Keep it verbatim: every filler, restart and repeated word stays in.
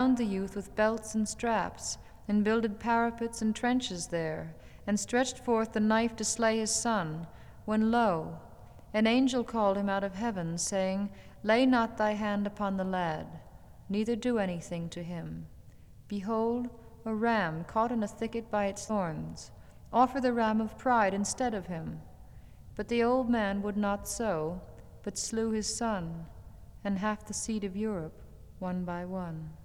bound the youth with belts and straps, and builded parapets and trenches there, and stretched forth the knife to slay his son, when lo, an angel called him out of heaven, saying, Lay not thy hand upon the lad, neither do anything to him. Behold, a ram caught in a thicket by its thorns. Offer the ram of pride instead of him. But the old man would not so, but slew his son, and half the seed of Europe, one by one.